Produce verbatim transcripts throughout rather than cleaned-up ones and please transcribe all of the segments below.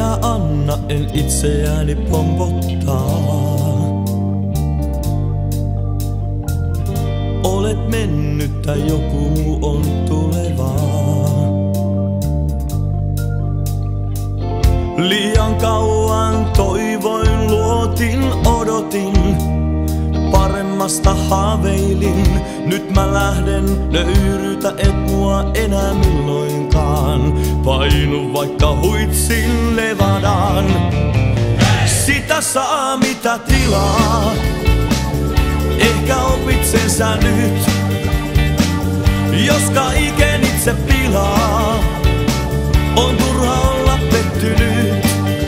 enää anna, en itseäni pompottaa. Olet mennyttä, joku muu on tulevaa. Liian kauan toivoin, luotin, odotin, paremmasta haaveilin. Nyt mä lähden, nöyryytä et mua enää milloinkaan. Painu vaikka huitsin Nevadaan. Sitä saa mitä tilaa. Ehkä opit sen sä nyt, jos kaiken itse pilaa. On turha olla pettynyt.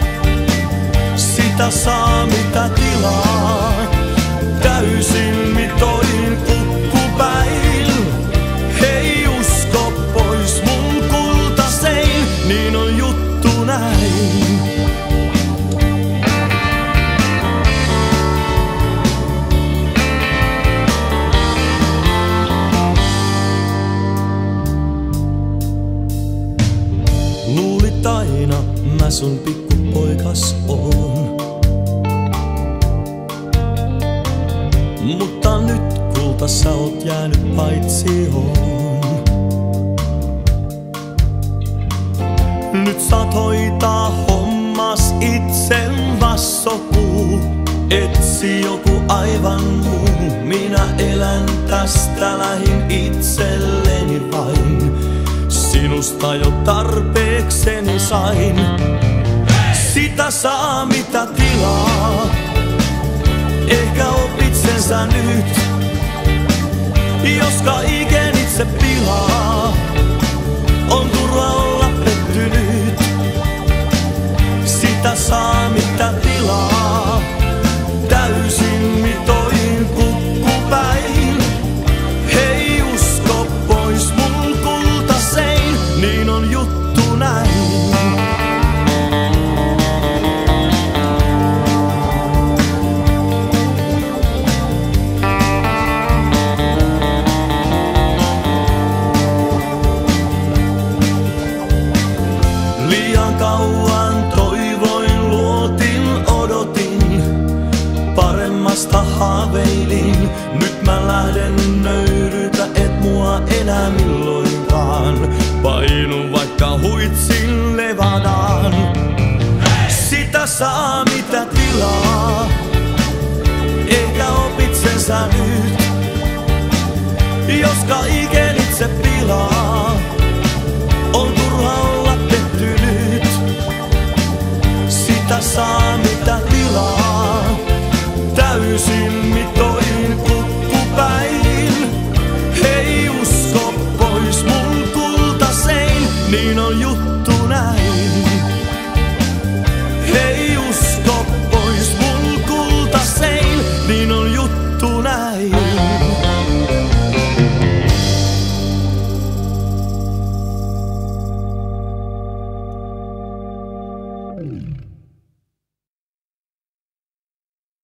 Sitä saa mitä tilaa. Täysin mitoin kukkupäin. Hei usko pois mun kultasein, niin on juttu näin. Luulit aina mä sun pikkupoikas oon. Mutta nyt kulta sä oot jäänyt paitsioon. Nyt saat hoitaa hommas itsen vassopuu. Etsi joku aivan muu. Minä elän tästä lähin itselleni vain. Sinusta jo tarpeekseni sain. Sitä saa mitä tilaa. Ehkä opit sen sä nyt, jos kaiken itse pilaa. On turha olla pettynyt. Sitä saa mitä tilaa. Täysin mitoin kukkupäin. Hei usko pois mun kultasein, niin on juttu näin. Liian kauan toivoin, luotin, odotin, paremmasta haaveilin. Nyt mä lähden, nöyryytä et mua enää milloinkaan. Painun vaikka huitsin Nevadaan. Sitä saa mitä tilaa. Ehkä opit sen sä nyt, jos kaiken itse pilaa. On turha olla pettynyt. Sitä saa mitä tilaa. Täysin mitoin kukkupäin. Hei usko pois mun kultasein, niin on juttu näin. Hei usko pois mun kultasein, niin on juttu näin.